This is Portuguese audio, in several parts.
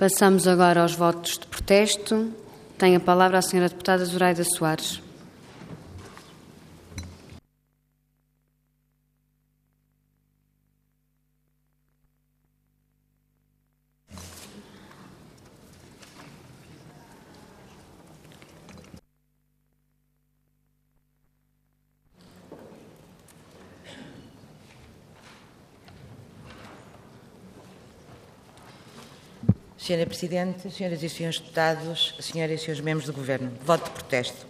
Passamos agora aos votos de protesto. Tem a palavra a senhora deputada Zoraida Soares. Senhora Presidente, senhoras e senhores deputados, senhoras e senhores membros do Governo, voto de protesto.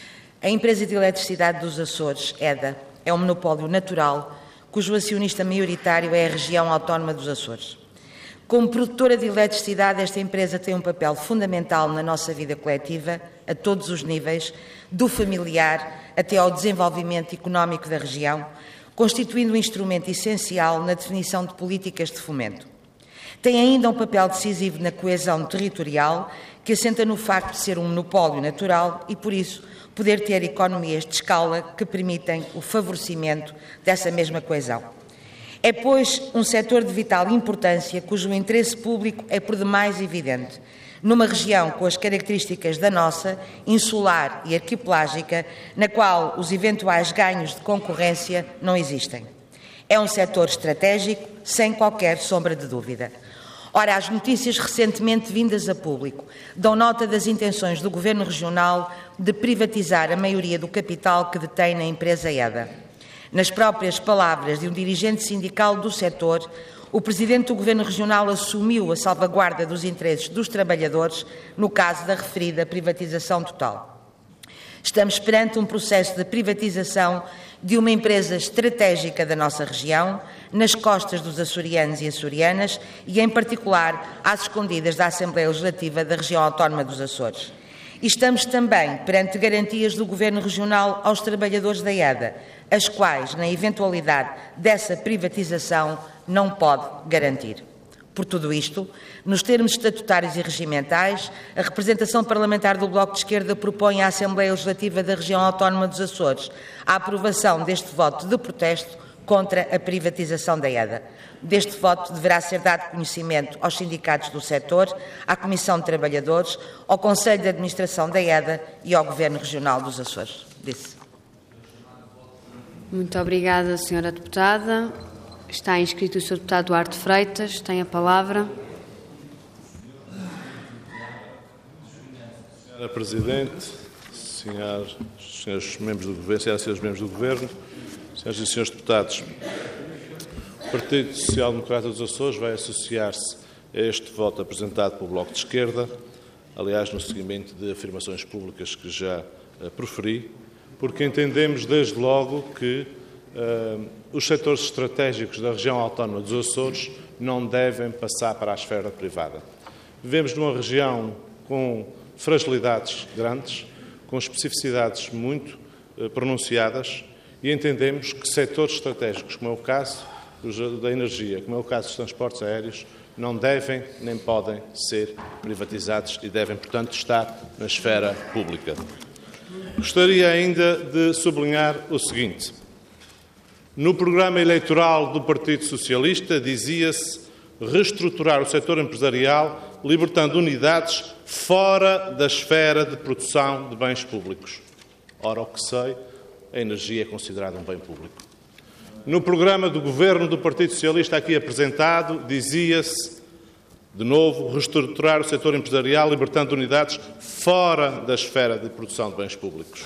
A Empresa de Eletricidade dos Açores, EDA, é um monopólio natural cujo acionista maioritário é a região autónoma dos Açores. Como produtora de eletricidade, esta empresa tem um papel fundamental na nossa vida coletiva, a todos os níveis, do familiar até ao desenvolvimento económico da região, constituindo um instrumento essencial na definição de políticas de fomento. Tem ainda um papel decisivo na coesão territorial, que assenta no facto de ser um monopólio natural e, por isso, poder ter economias de escala que permitem o favorecimento dessa mesma coesão. É, pois, um setor de vital importância cujo interesse público é por demais evidente, numa região com as características da nossa, insular e arquipelágica, na qual os eventuais ganhos de concorrência não existem. É um setor estratégico, sem qualquer sombra de dúvida. Ora, as notícias recentemente vindas a público dão nota das intenções do Governo Regional de privatizar a maioria do capital que detém na empresa EDA. Nas próprias palavras de um dirigente sindical do setor, o Presidente do Governo Regional assumiu a salvaguarda dos interesses dos trabalhadores no caso da referida privatização total. Estamos perante um processo de privatização de uma empresa estratégica da nossa região, nas costas dos açorianos e açorianas e, em particular, às escondidas da Assembleia Legislativa da região autónoma dos Açores. E estamos também perante garantias do Governo Regional aos trabalhadores da EDA, as quais, na eventualidade dessa privatização, não pode garantir. Por tudo isto, nos termos estatutários e regimentais, a representação parlamentar do Bloco de Esquerda propõe à Assembleia Legislativa da região autónoma dos Açores a aprovação deste voto de protesto contra a privatização da EDA. Deste voto deverá ser dado conhecimento aos sindicatos do setor, à Comissão de Trabalhadores, ao Conselho de Administração da EDA e ao Governo Regional dos Açores. Muito obrigada, senhora deputada. Está inscrito o Sr. Deputado Duarte Freitas. Tem a palavra. Senhora Presidente, senhores membros do Governo, senhoras e senhores membros do Governo, senhoras e senhores deputados, o Partido Social Democrata dos Açores vai associar-se a este voto apresentado pelo Bloco de Esquerda, aliás, no seguimento de afirmações públicas que já proferi, porque entendemos desde logo que os setores estratégicos da região autónoma dos Açores não devem passar para a esfera privada. Vivemos numa região com fragilidades grandes, com especificidades muito pronunciadas e entendemos que setores estratégicos, como é o caso da energia, como é o caso dos transportes aéreos, não devem nem podem ser privatizados e devem, portanto, estar na esfera pública. Gostaria ainda de sublinhar o seguinte. No programa eleitoral do Partido Socialista dizia-se reestruturar o setor empresarial, libertando unidades fora da esfera de produção de bens públicos. Ora, o que sei, a energia é considerada um bem público. No programa do Governo do Partido Socialista aqui apresentado, dizia-se, de novo, reestruturar o setor empresarial, libertando unidades fora da esfera de produção de bens públicos.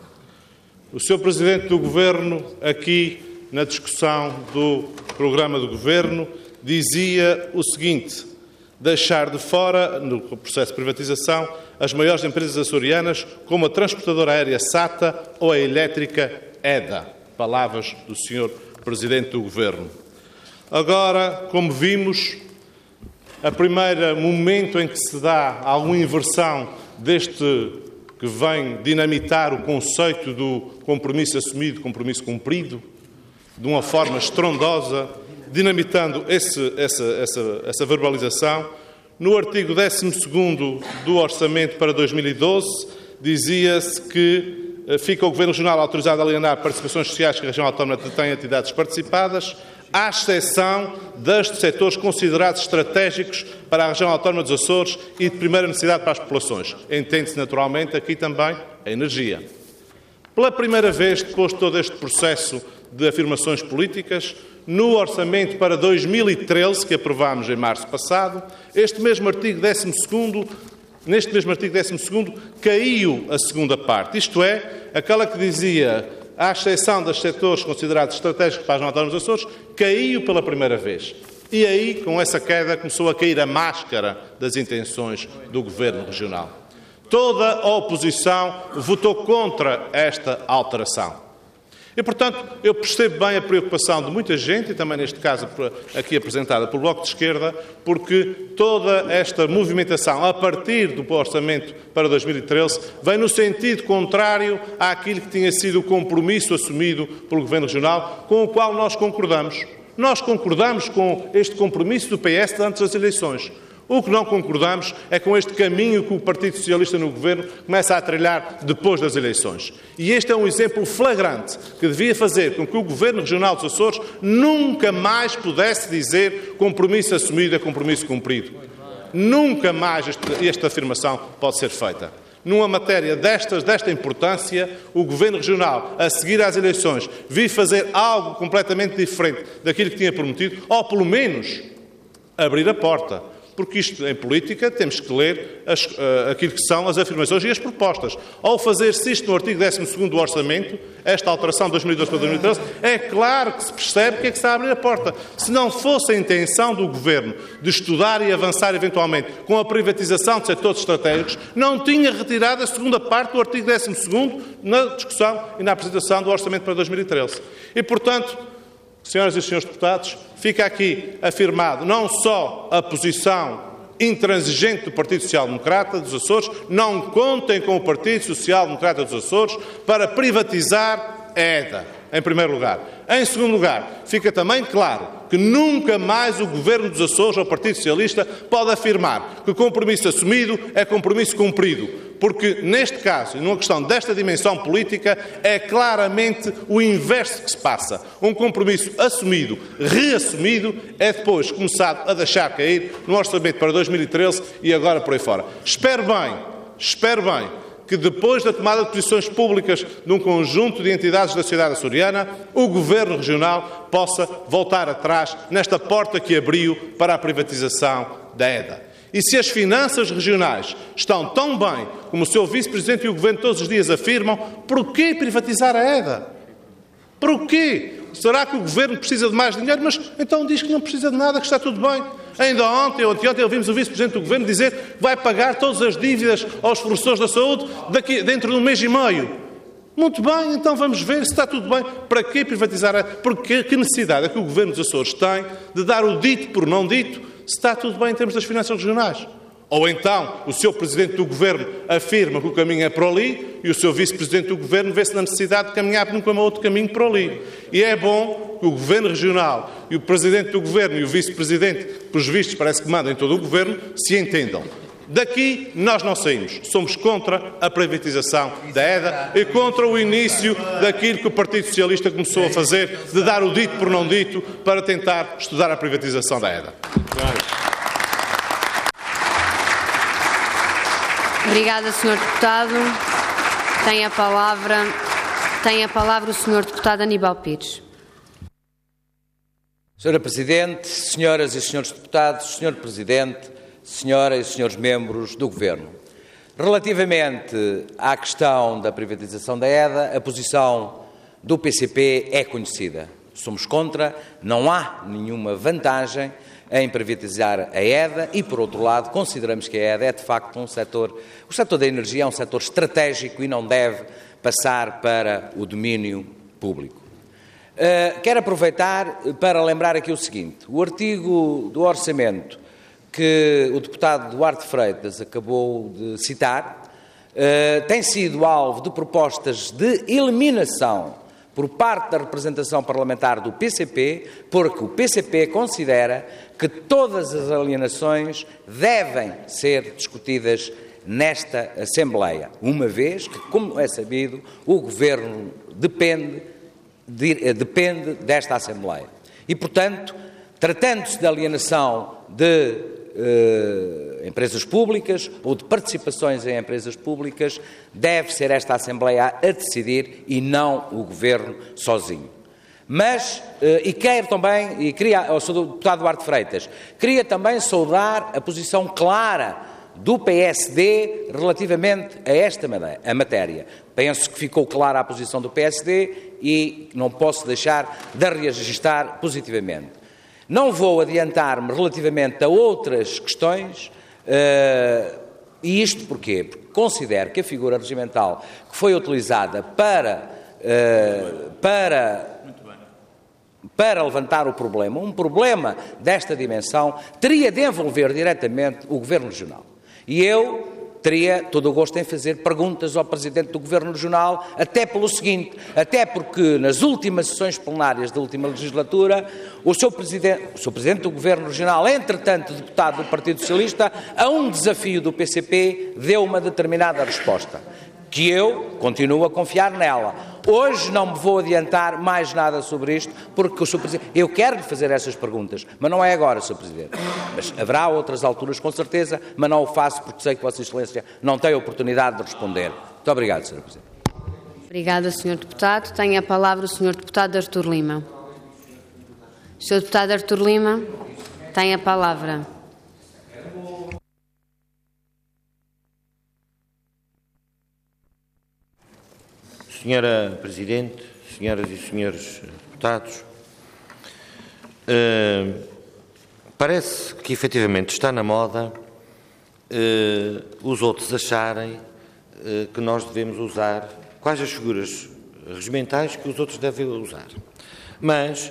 O Sr. Presidente do Governo, aqui na discussão do programa do Governo, dizia o seguinte: deixar de fora, no processo de privatização, as maiores empresas açorianas, como a transportadora aérea SATA ou a elétrica EDA. Palavras do Sr. Presidente do Governo. Agora, como vimos, a primeiro momento em que se dá alguma inversão deste que vem dinamitar o conceito do compromisso assumido, compromisso cumprido, de uma forma estrondosa, dinamitando essa verbalização. No artigo 12º do Orçamento para 2012, dizia-se que fica o Governo Regional autorizado a alienar participações sociais que a região autónoma tem entidades participadas, à exceção dos setores considerados estratégicos para a região autónoma dos Açores e de primeira necessidade para as populações. Entende-se naturalmente aqui também a energia. Pela primeira vez, depois de todo este processo de afirmações políticas, no orçamento para 2013, que aprovámos em março passado, neste mesmo artigo 12º, caiu a segunda parte, isto é, aquela que dizia, à exceção dos setores considerados estratégicos para as autónomas dos Açores, caiu pela primeira vez. E aí, com essa queda, começou a cair a máscara das intenções do Governo Regional. Toda a oposição votou contra esta alteração. E, portanto, eu percebo bem a preocupação de muita gente, e também neste caso aqui apresentada pelo Bloco de Esquerda, porque toda esta movimentação, a partir do orçamento para 2013, vem no sentido contrário àquilo que tinha sido o compromisso assumido pelo Governo Regional, com o qual nós concordamos. Nós concordamos com este compromisso do PS antes das eleições. O que não concordamos é com este caminho que o Partido Socialista no Governo começa a trilhar depois das eleições. E este é um exemplo flagrante que devia fazer com que o Governo Regional dos Açores nunca mais pudesse dizer compromisso assumido é compromisso cumprido. Nunca mais esta afirmação pode ser feita. Numa matéria desta importância, o Governo Regional, a seguir às eleições, vir fazer algo completamente diferente daquilo que tinha prometido, ou pelo menos abrir a porta. Porque isto, em política, temos que ler aquilo que são as afirmações e as propostas. Ao fazer-se isto no artigo 12º do Orçamento, esta alteração de 2012 para 2013, é claro que se percebe que é que está a abrir a porta. Se não fosse a intenção do Governo de estudar e avançar eventualmente com a privatização de setores estratégicos, não tinha retirado a segunda parte do artigo 12º na discussão e na apresentação do Orçamento para 2013. E, portanto, senhoras e senhores deputados, fica aqui afirmado não só a posição intransigente do Partido Social Democrata dos Açores, não contem com o Partido Social Democrata dos Açores para privatizar a EDA, em primeiro lugar. Em segundo lugar, fica também claro que nunca mais o Governo dos Açores ou o Partido Socialista pode afirmar que compromisso assumido é compromisso cumprido, porque neste caso, e numa questão desta dimensão política, é claramente o inverso que se passa. Um compromisso assumido, reassumido, é depois começado a deixar cair no orçamento para 2013 e agora por aí fora. Espero bem que depois da tomada de posições públicas de um conjunto de entidades da sociedade açoriana, o Governo Regional possa voltar atrás nesta porta que abriu para a privatização da EDA. E se as finanças regionais estão tão bem como o seu Vice-Presidente e o Governo todos os dias afirmam, porquê privatizar a EDA? Porquê? Será que o Governo precisa de mais dinheiro? Mas então diz que não precisa de nada, que está tudo bem. Ainda ontem ouvimos o Vice-Presidente do Governo dizer que vai pagar todas as dívidas aos professores da saúde dentro de um mês e meio. Muito bem, então vamos ver se está tudo bem. Para que privatizar? Porque que necessidade é que o Governo dos Açores tem de dar o dito por não dito se está tudo bem em termos das finanças regionais? Ou então o seu Presidente do Governo afirma que o caminho é por ali e o seu Vice-Presidente do Governo vê-se na necessidade de caminhar por um outro caminho por ali. E é bom que o Governo Regional e o Presidente do Governo e o Vice-Presidente, pelos vistos parece que mandam em todo o Governo, se entendam. Daqui nós não saímos. Somos contra a privatização da EDA e contra o início daquilo que o Partido Socialista começou a fazer, de dar o dito por não dito, para tentar estudar a privatização da EDA. Obrigada, Sr. Deputado. Tem a palavra o Sr. Deputado Aníbal Pires. Sra. Presidente, senhoras e senhores deputados, Sr. Presidente, senhoras e senhores membros do Governo. Relativamente à questão da privatização da EDA, a posição do PCP é conhecida. Somos contra, não há nenhuma vantagem em privatizar a EDA e, por outro lado, consideramos que a EDA é, de facto, o setor da energia é um setor estratégico e não deve passar para o domínio público. Quero aproveitar para lembrar aqui o seguinte: o artigo do Orçamento que o deputado Duarte Freitas acabou de citar tem sido alvo de propostas de eliminação por parte da representação parlamentar do PCP, porque o PCP considera que todas as alienações devem ser discutidas nesta Assembleia, uma vez que, como é sabido, o Governo depende desta Assembleia. E, portanto, tratando-se de alienação de empresas públicas ou de participações em empresas públicas, deve ser esta Assembleia a decidir e não o Governo sozinho. Mas, quero também, ao Sr. Deputado Duarte Freitas, queria também saudar a posição clara do PSD relativamente a esta matéria. Penso que ficou clara a posição do PSD e não posso deixar de a registar positivamente. Não vou adiantar-me relativamente a outras questões, e isto porquê? Porque considero que a figura regimental que foi utilizada para levantar o problema, um problema desta dimensão, teria de envolver diretamente o Governo Regional. E eu teria todo o gosto em fazer perguntas ao Presidente do Governo Regional, até pelo seguinte, até porque nas últimas sessões plenárias da última legislatura, o Sr. Presidente do Governo Regional, entretanto deputado do Partido Socialista, a um desafio do PCP, deu uma determinada resposta, que eu continuo a confiar nela. Hoje não me vou adiantar mais nada sobre isto, porque o Sr. Presidente, eu quero lhe fazer essas perguntas, mas não é agora, Sr. Presidente. Mas haverá outras alturas, com certeza, mas não o faço porque sei que Vossa Excelência não tem a oportunidade de responder. Muito obrigado, Sr. Presidente. Obrigada, Sr. Deputado. Tem a palavra o Sr. Deputado Artur Lima. Sr. Deputado Artur Lima, tem a palavra. Senhora Presidente, senhoras e senhores deputados, parece que efetivamente está na moda os outros acharem que nós devemos usar quais as figuras regimentais que os outros devem usar. Mas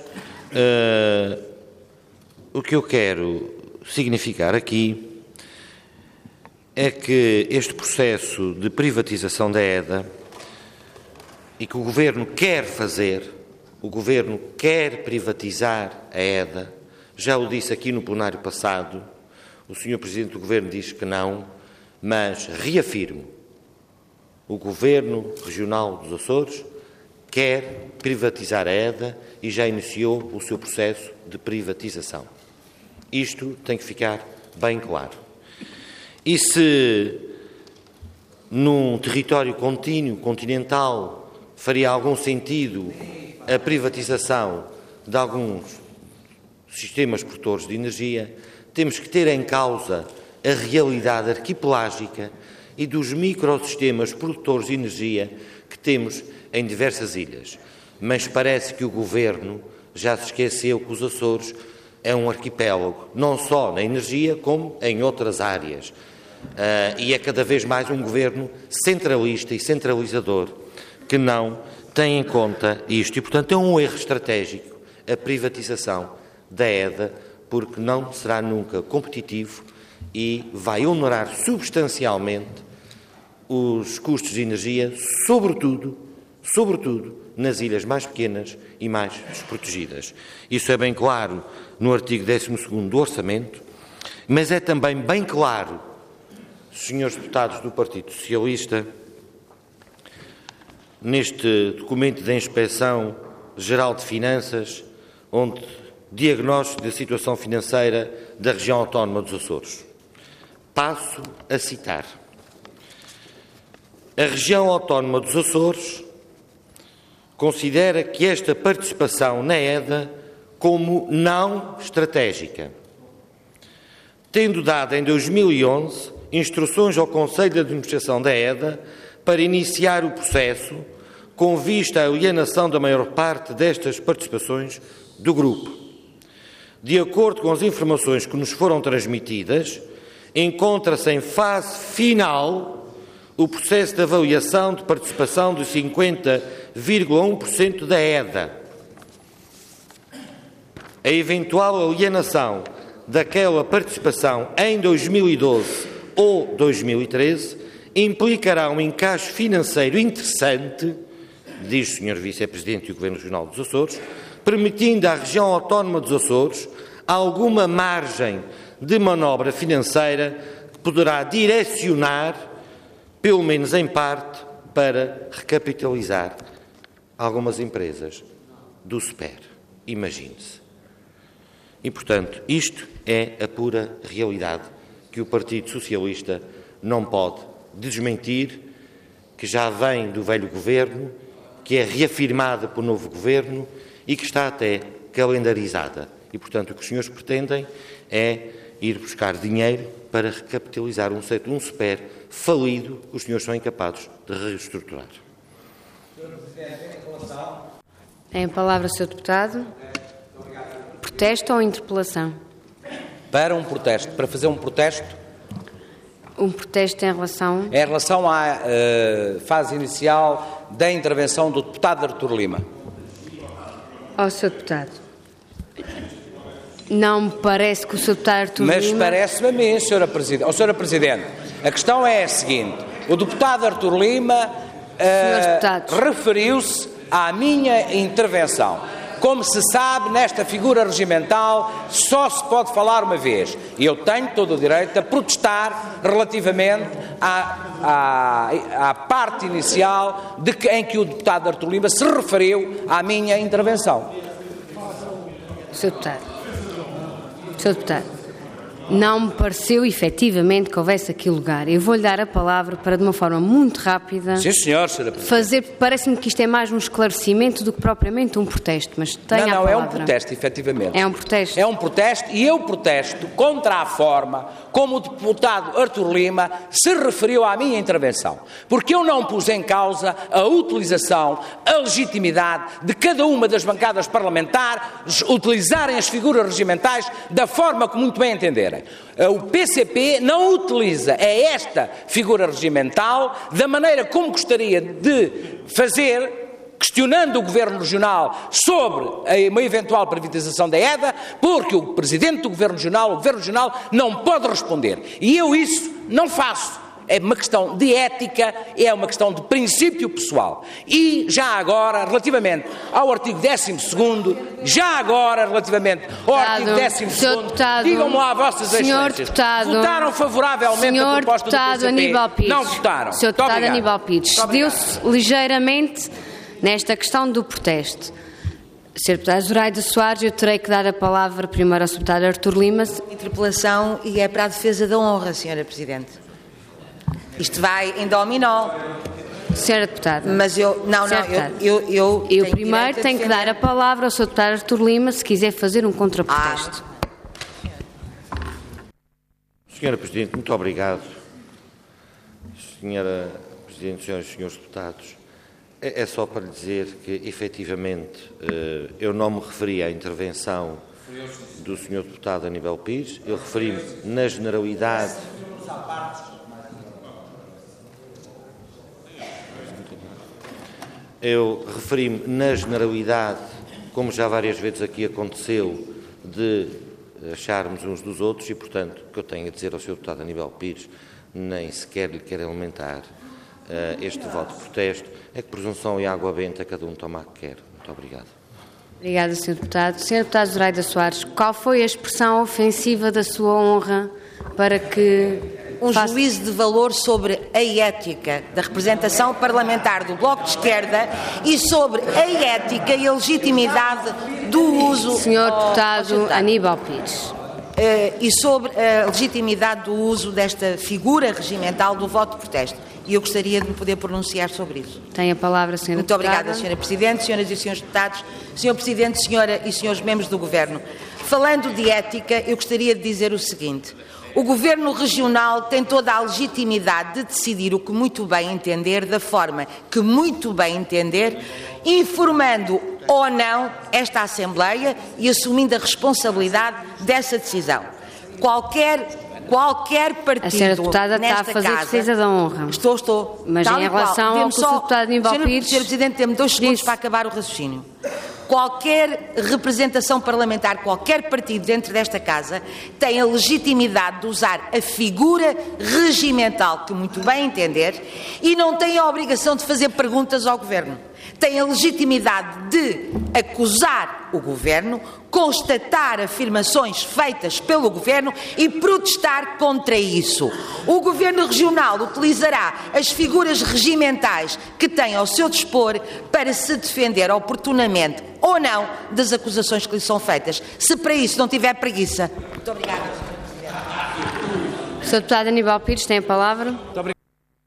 o que eu quero significar aqui é que este processo de privatização da EDA e que o Governo quer fazer, o Governo quer privatizar a EDA, já o disse aqui no plenário passado, o Sr. Presidente do Governo diz que não, mas reafirmo, o Governo Regional dos Açores quer privatizar a EDA e já iniciou o seu processo de privatização. Isto tem que ficar bem claro. E se num território contínuo, continental, faria algum sentido a privatização de alguns sistemas produtores de energia, temos que ter em causa a realidade arquipelágica e dos microsistemas produtores de energia que temos em diversas ilhas. Mas parece que o Governo já se esqueceu que os Açores é um arquipélago, não só na energia, como em outras áreas. E é cada vez mais um Governo centralista e centralizador, que não tem em conta isto. E, portanto, é um erro estratégico a privatização da EDA, porque não será nunca competitivo e vai onerar substancialmente os custos de energia, sobretudo nas ilhas mais pequenas e mais desprotegidas. Isso é bem claro no artigo 12º do Orçamento, mas é também bem claro, senhores deputados do Partido Socialista, neste documento da Inspeção Geral de Finanças, onde diagnóstico da situação financeira da região autónoma dos Açores. Passo a citar. A região autónoma dos Açores considera que esta participação na EDA como não estratégica, tendo dado em 2011 instruções ao Conselho de Administração da EDA para iniciar o processo com vista à alienação da maior parte destas participações do grupo. De acordo com as informações que nos foram transmitidas, encontra-se em fase final o processo de avaliação de participação de 50,1% da EDA. A eventual alienação daquela participação em 2012 ou 2013 implicará um encaixe financeiro interessante, diz o Sr. Vice-Presidente do Governo Regional dos Açores, permitindo à região autónoma dos Açores alguma margem de manobra financeira que poderá direcionar, pelo menos em parte, para recapitalizar algumas empresas do SPER. Imagine-se. E, portanto, isto é a pura realidade que o Partido Socialista não pode desmentir, que já vem do velho governo, que é reafirmada pelo novo governo e que está até calendarizada. E, portanto, o que os senhores pretendem é ir buscar dinheiro para recapitalizar um SPER falido que os senhores são incapazes de reestruturar. Tem a palavra o Sr. Deputado. Protesto ou interpelação? Para fazer um protesto. Um protesto em relação... Em relação à fase inicial da intervenção do deputado Artur Lima. Ao Sr. Deputado. Não me parece que o Sr. Deputado Artur Lima... Mas parece-me a mim, Sra. Presidente. Sra. Presidente, a questão é a seguinte. O deputado Artur Lima referiu-se à minha intervenção. Como se sabe, nesta figura regimental só se pode falar uma vez. E eu tenho todo o direito a protestar relativamente à parte inicial em que o deputado Artur Lima se referiu à minha intervenção. Sr. Deputado, não me pareceu efetivamente que houvesse aqui lugar. Eu vou-lhe dar a palavra para, de uma forma muito rápida, sim, senhor, Sra. Presidente. Parece-me que isto é mais um esclarecimento do que propriamente um protesto, mas tenha a palavra. Não, é um protesto, efetivamente. É um protesto? É um protesto e eu protesto contra a forma como o deputado Artur Lima se referiu à minha intervenção. Porque eu não pus em causa a utilização, a legitimidade de cada uma das bancadas parlamentares utilizarem as figuras regimentais da forma que muito bem entenderem. O PCP não utiliza esta figura regimental da maneira como gostaria de fazer, questionando o Governo Regional sobre uma eventual privatização da EDA, porque o Presidente do Governo Regional, o Governo Regional, não pode responder. E eu isso não faço. É uma questão de ética, é uma questão de princípio pessoal. E já agora, relativamente ao artigo 12º, digam-me lá vossas excelências, votaram favoravelmente a proposta do PCP? Aníbal Pires, não votaram. Sr. Deputado Aníbal Pires, cedeu-se ligeiramente nesta questão do protesto. Sr. Deputado Zoraida Soares, eu terei que dar a palavra primeiro ao Sr. Deputado Artur Lima. Interpelação e é para a defesa da honra, Sra. Presidente. Isto vai em dominó. Sra. Deputada. Mas eu primeiro tenho que dar a palavra ao Sr. Deputado Artur Lima se quiser fazer um contraprotesto. Sra. Presidente, muito obrigado. Sra. Presidente, senhoras e senhores deputados, é só para lhe dizer que, efetivamente, eu não me referi à intervenção do Sr. Deputado Aníbal Pires, eu referi-me na generalidade... Eu referi-me na generalidade, como já várias vezes aqui aconteceu, de acharmos uns dos outros e, portanto, o que eu tenho a dizer ao Sr. Deputado Aníbal Pires, nem sequer lhe quero alimentar este voto de protesto, é que presunção e água benta cada um toma a que quer. Muito obrigado. Obrigada, Sr. Deputado. Sr. Deputado Zoraida Soares, qual foi a expressão ofensiva da sua honra para que... juízo de valor sobre a ética da representação parlamentar do Bloco de Esquerda e sobre a ética e a legitimidade do uso... Sr. Deputado Aníbal Pires. E sobre a legitimidade do uso desta figura regimental do voto de protesto. E eu gostaria de me poder pronunciar sobre isso. Tem a palavra, Sra. Muito obrigada, Sra. Presidente, Senhoras e Senhores Deputados, Sr. Presidente, Senhora e Senhores Membros do Governo. Falando de ética, eu gostaria de dizer o seguinte... O Governo Regional tem toda a legitimidade de decidir o que muito bem entender, da forma que muito bem entender, informando ou não esta Assembleia e assumindo a responsabilidade dessa decisão. Qualquer partido... A senhora deputada está a fazer defesa da honra. Estou. Mas em relação ao que o Sr. Deputado Aníbal Pires... Sr. Presidente, dê-me 2 segundos para acabar o raciocínio. Qualquer representação parlamentar, qualquer partido dentro desta Casa tem a legitimidade de usar a figura regimental que muito bem entender e não tem a obrigação de fazer perguntas ao Governo. Tem a legitimidade de acusar o Governo, constatar afirmações feitas pelo Governo e protestar contra isso. O Governo Regional utilizará as figuras regimentais que tem ao seu dispor para se defender oportunamente ou não das acusações que lhe são feitas. Se para isso não tiver preguiça. Muito obrigada, Sr. Presidente. Sr. Deputado Aníbal Pires tem a palavra. Muito obrigado.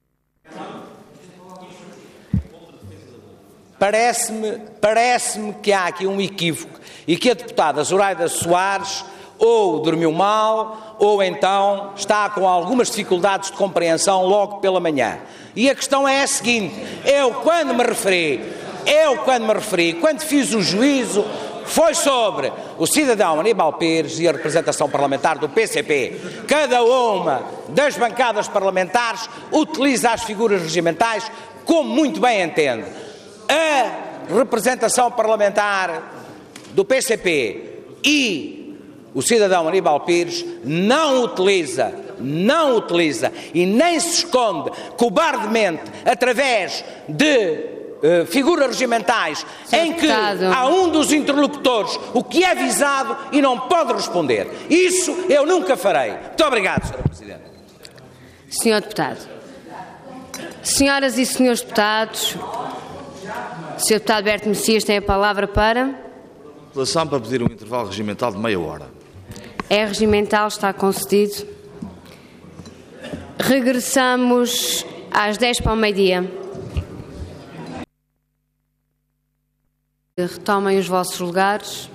Parece-me que há aqui um equívoco e que a deputada Zoraida Soares ou dormiu mal ou então está com algumas dificuldades de compreensão logo pela manhã. E a questão é a seguinte: eu quando me referi, quando fiz o juízo, foi sobre o cidadão Aníbal Pires e a representação parlamentar do PCP. Cada uma das bancadas parlamentares utiliza as figuras regimentais como muito bem entende. A representação parlamentar do PCP e o cidadão Aníbal Pires não utiliza e nem se esconde cobardemente através de figuras regimentais em que há um dos interlocutores o que é avisado e não pode responder. Isso eu nunca farei. Muito obrigado, Sra. Presidente. Sr. Deputado. Senhoras e senhores deputados, o Sr. Deputado Berto Messias tem a palavra para pedir um intervalo regimental de meia hora. É regimental, está concedido. Regressamos às 10 para o meio-dia. Retomem os vossos lugares.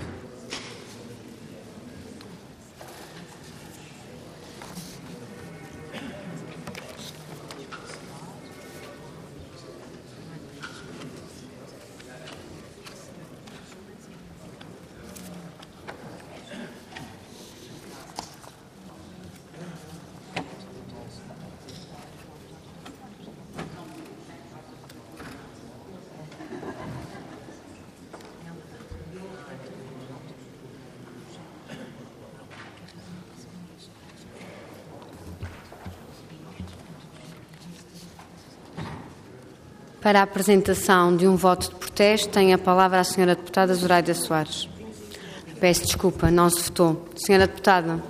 Para a apresentação de um voto de protesto, tem a palavra a Sra. Deputada Zoraida Soares. Peço desculpa, não se votou. Sra. Deputada.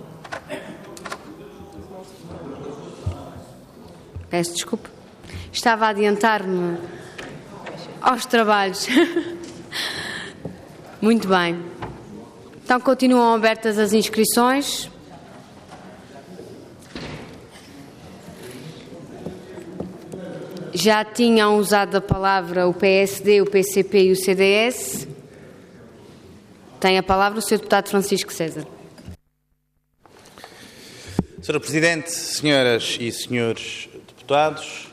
Peço desculpa. Estava a adiantar-me aos trabalhos. Muito bem. Então continuam abertas as inscrições. Já tinham usado a palavra o PSD, o PCP e o CDS. Tem a palavra o Sr. Deputado Francisco César. Sra. Presidente, senhoras e senhores deputados,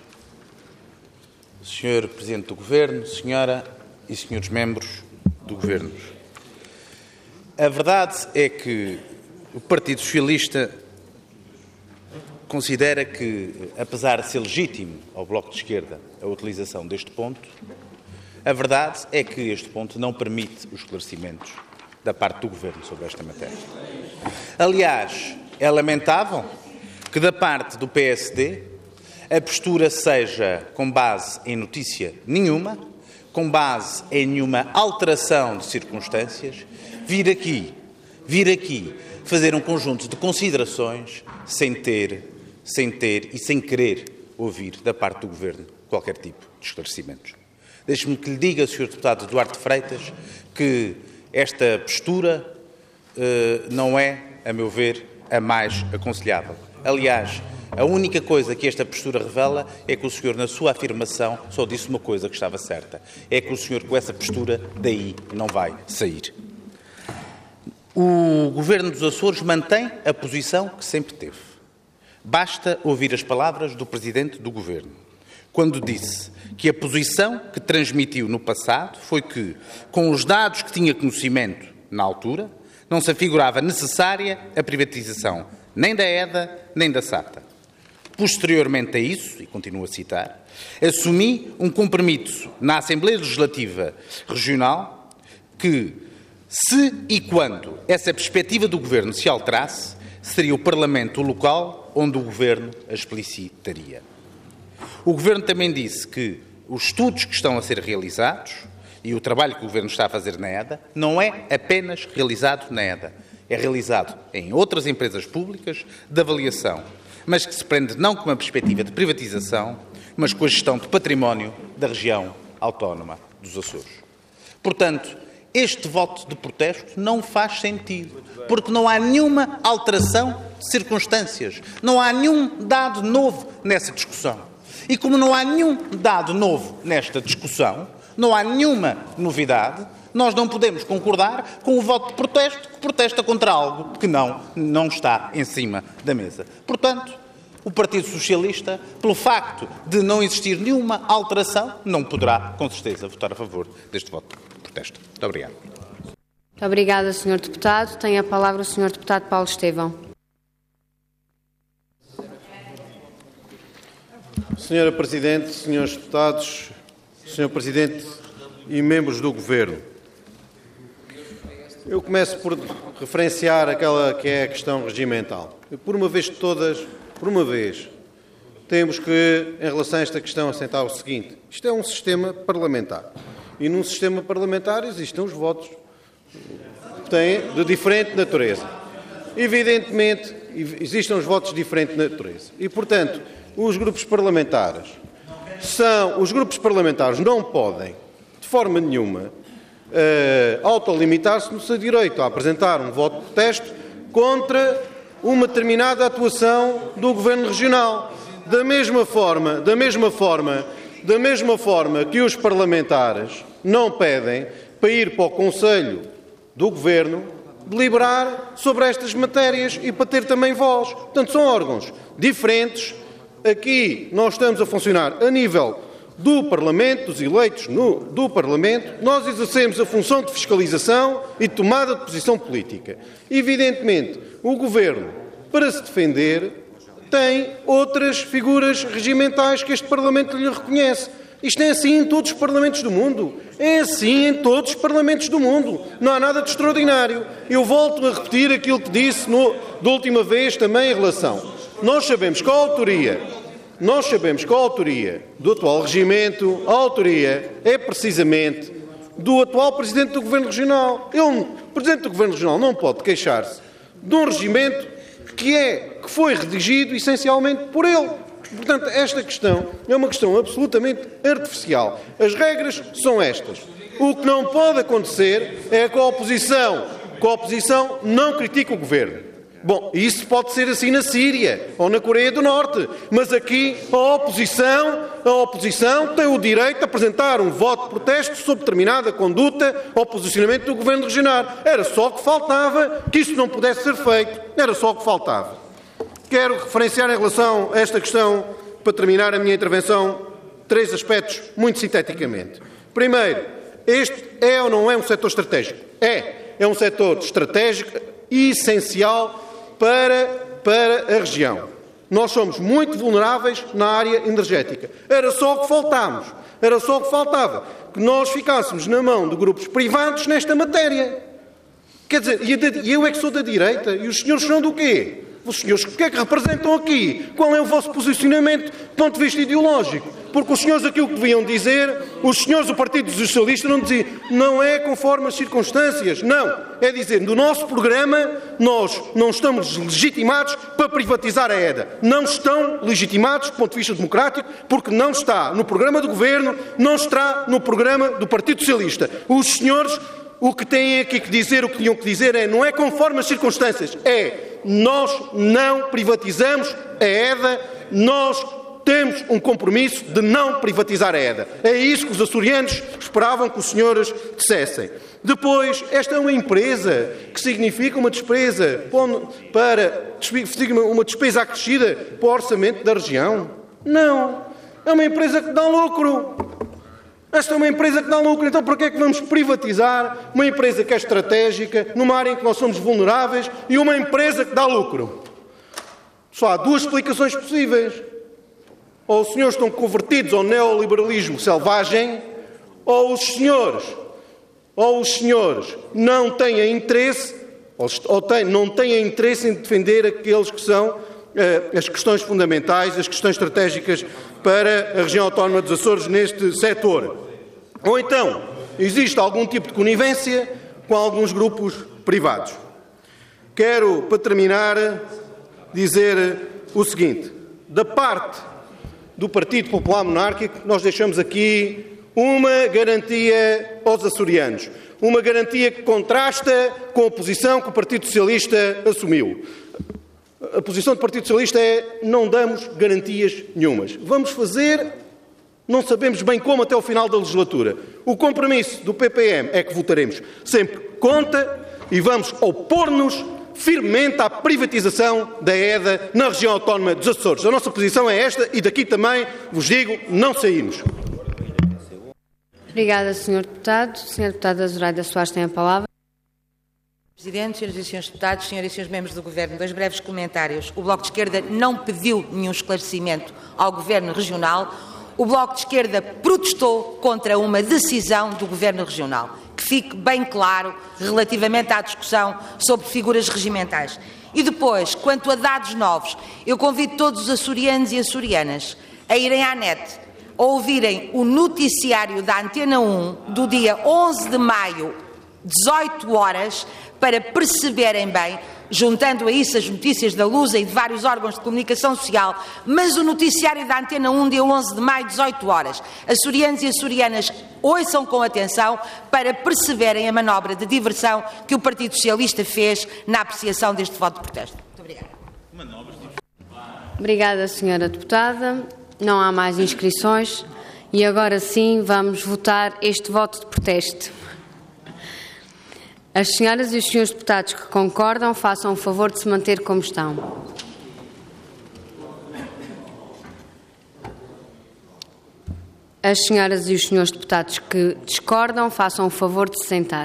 Sr. Presidente do Governo, senhora e senhores membros do Governo. A verdade é que o Partido Socialista considera que, apesar de ser legítimo ao Bloco de Esquerda a utilização deste ponto, a verdade é que este ponto não permite os esclarecimentos da parte do Governo sobre esta matéria. Aliás, é lamentável que da parte do PSD a postura seja com base em notícia nenhuma, com base em nenhuma alteração de circunstâncias, vir aqui fazer um conjunto de considerações sem ter e sem querer ouvir da parte do Governo qualquer tipo de esclarecimentos. Deixe-me que lhe diga, Sr. Deputado Duarte Freitas, que esta postura não é, a meu ver, a mais aconselhável. Aliás, a única coisa que esta postura revela é que o senhor, na sua afirmação, só disse uma coisa que estava certa. É que o senhor, com essa postura, daí não vai sair. O Governo dos Açores mantém a posição que sempre teve. Basta ouvir as palavras do Presidente do Governo, quando disse que a posição que transmitiu no passado foi que, com os dados que tinha conhecimento na altura, não se afigurava necessária a privatização nem da EDA nem da SATA. Posteriormente a isso, e continuo a citar, assumi um compromisso na Assembleia Legislativa Regional que, se e quando essa perspectiva do Governo se alterasse, seria o Parlamento o local onde o Governo a explicitaria. O Governo também disse que, os estudos que estão a ser realizados e o trabalho que o Governo está a fazer na EDA não é apenas realizado na EDA. É realizado em outras empresas públicas de avaliação, mas que se prende não com uma perspectiva de privatização, mas com a gestão de património da região autónoma dos Açores. Portanto, este voto de protesto não faz sentido, porque não há nenhuma alteração de circunstâncias, não há nenhum dado novo nessa discussão. E como não há nenhum dado novo nesta discussão, não há nenhuma novidade, nós não podemos concordar com o voto de protesto que protesta contra algo que não está em cima da mesa. Portanto, o Partido Socialista, pelo facto de não existir nenhuma alteração, não poderá, com certeza, votar a favor deste voto de protesto. Muito obrigado. Muito obrigada, Sr. Deputado. Tem a palavra o Sr. Deputado Paulo Estevão. Senhora Presidente, Senhores Deputados, Sr. Presidente e membros do Governo, eu começo por referenciar aquela que é a questão regimental. Por uma vez, temos que, em relação a esta questão, assentar o seguinte: isto é um sistema parlamentar. E num sistema parlamentar existem os votos de diferente natureza. Evidentemente, existem os votos de diferente natureza. E, portanto, os grupos parlamentares não podem, de forma nenhuma, autolimitar-se no seu direito a apresentar um voto de protesto contra uma determinada atuação do Governo Regional. Da mesma forma que os parlamentares não pedem para ir para o Conselho do Governo deliberar sobre estas matérias e para ter também voz. Portanto, são órgãos diferentes. Aqui nós estamos a funcionar a nível do Parlamento, dos eleitos do Parlamento. Nós exercemos a função de fiscalização e de tomada de posição política. Evidentemente, o Governo, para se defender, tem outras figuras regimentais que este Parlamento lhe reconhece. Isto é assim em todos os Parlamentos do mundo. É assim em todos os Parlamentos do mundo. Não há nada de extraordinário. Eu volto a repetir aquilo que disse da última vez também em relação. Nós sabemos que a autoria do atual regimento, a autoria é precisamente do atual Presidente do Governo Regional. O Presidente do Governo Regional não pode queixar-se de um regimento que foi redigido essencialmente por ele. Portanto, esta questão é uma questão absolutamente artificial. As regras são estas. O que não pode acontecer é que a oposição não critique o Governo. Bom, isso pode ser assim na Síria ou na Coreia do Norte, mas aqui a oposição tem o direito de apresentar um voto de protesto sobre determinada conduta ou posicionamento do Governo Regional. Era só que faltava que isso não pudesse ser feito. Era só que faltava. Quero referenciar em relação a esta questão, para terminar a minha intervenção, 3 aspectos muito sinteticamente. Primeiro, este é ou não é um setor estratégico? É um setor estratégico e essencial para a região. Nós somos muito vulneráveis na área energética. Era só o que faltava. Que nós ficássemos na mão de grupos privados nesta matéria. Quer dizer, e eu é que sou da direita? E os senhores são do quê? Os senhores, o que é que representam aqui? Qual é o vosso posicionamento do ponto de vista ideológico? Porque os senhores aquilo que deviam dizer, os senhores do Partido Socialista não diziam, não é conforme as circunstâncias, não. É dizer, no nosso programa nós não estamos legitimados para privatizar a EDA. Não estão legitimados do ponto de vista democrático, porque não está no programa do Governo, não está no programa do Partido Socialista. Os senhores, o que têm aqui que dizer, o que tinham que dizer não é conforme as circunstâncias, nós não privatizamos a EDA, nós temos um compromisso de não privatizar a EDA. É isso que os açorianos esperavam que os senhores dissessem. Depois, esta é uma empresa que significa uma despesa acrescida para o orçamento da região? Não. É uma empresa que dá lucro. Esta é uma empresa que dá lucro, então para que é que vamos privatizar uma empresa que é estratégica, numa área em que nós somos vulneráveis, e uma empresa que dá lucro? Só há 2 explicações possíveis. Ou os senhores estão convertidos ao neoliberalismo selvagem, ou os senhores não têm interesse, não têm interesse em defender aqueles que são as questões fundamentais, as questões estratégicas para a região autónoma dos Açores neste setor. Ou então, existe algum tipo de conivência com alguns grupos privados. Quero, para terminar, dizer o seguinte. Da parte do Partido Popular Monárquico, nós deixamos aqui uma garantia aos açorianos. Uma garantia que contrasta com a posição que o Partido Socialista assumiu. A posição do Partido Socialista é não damos garantias nenhumas. Vamos fazer, não sabemos bem como, até o final da legislatura. O compromisso do PPM é que votaremos sempre contra e vamos opor-nos firmemente à privatização da EDA na região autónoma dos Açores. A nossa posição é esta e daqui também, vos digo, não saímos. Obrigada, Sr. Deputado. Sra. Deputada Zoraida Soares tem a palavra. Presidente, Sras. e Srs. Deputados, Senhoras e Srs. Membros do Governo, dois breves comentários. O Bloco de Esquerda não pediu nenhum esclarecimento ao Governo Regional. O Bloco de Esquerda protestou contra uma decisão do Governo Regional. Que fique bem claro relativamente à discussão sobre figuras regimentais. E depois, quanto a dados novos, eu convido todos os açorianos e açorianas a irem à net, a ouvirem o noticiário da Antena 1 do dia 11 de maio, 18 horas, para perceberem bem, juntando a isso as notícias da Lusa e de vários órgãos de comunicação social, mas o noticiário da Antena 1, dia 11 de maio, 18 horas. Açorianos e açorianas ouçam com atenção para perceberem a manobra de diversão que o Partido Socialista fez na apreciação deste voto de protesto. Muito obrigada. Obrigada, Sra. Deputada. Não há mais inscrições e agora sim vamos votar este voto de protesto. As senhoras e os senhores deputados que concordam, façam o favor de se manter como estão. As senhoras e os senhores deputados que discordam, façam o favor de se sentar.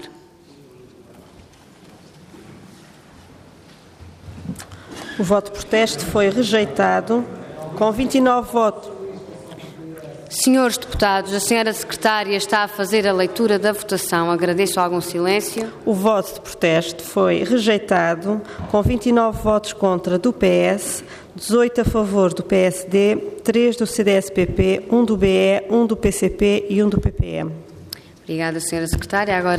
O voto de protesto foi rejeitado com 29 votos. Senhores deputados, a senhora secretária está a fazer a leitura da votação. Agradeço algum silêncio. O voto de protesto foi rejeitado com 29 votos contra do PS, 18 a favor do PSD, 3 do CDS-PP, 1 do BE, 1 do PCP e 1 do PPM. Obrigada, senhora secretária. Agora